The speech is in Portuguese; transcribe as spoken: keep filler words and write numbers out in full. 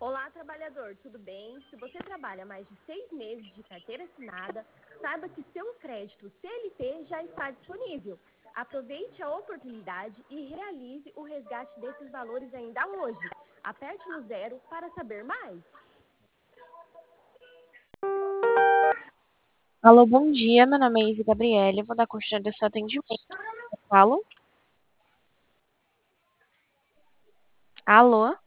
Olá, trabalhador, tudo bem? Se você trabalha mais de seis meses de carteira assinada, saiba que seu crédito C L T já está disponível. Aproveite a oportunidade e realize o resgate desses valores ainda hoje. Aperte no zero para saber mais. Alô, bom dia. Meu nome é Izzy Gabriele. Eu vou dar continuidade ao seu atendimento. Alô? Alô?